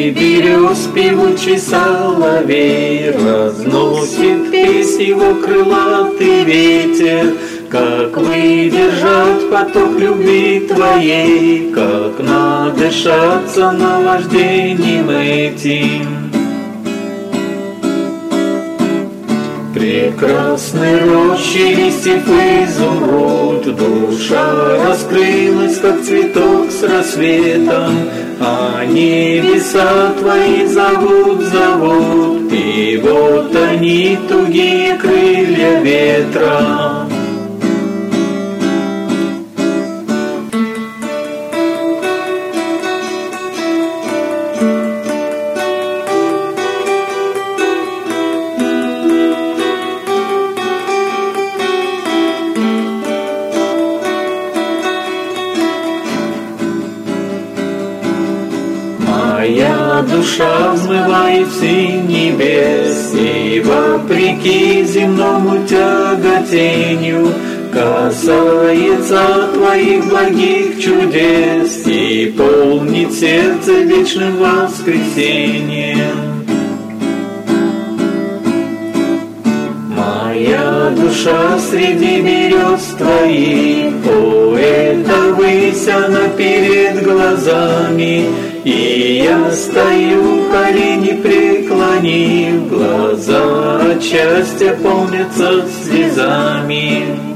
берез певучий соловей, разносит песнь его крылатый ветер. Как выдержать поток любви твоей, как надышаться наваждением этим? Прекрасной рощи листьев изумруд, душа раскрылась, как цветок с рассветом, а небеса твои зовут, зовут, и вот они, тугие крылья ветра. Моя душа взмывает в синь небес, и вопреки земному тяготению касается твоих благих чудес и полнит сердце вечным воскресением. Моя душа среди берез твоих, о, это высь она перед глазами, и я стою, колени преклонив, глаза от счастья полнятся слезами.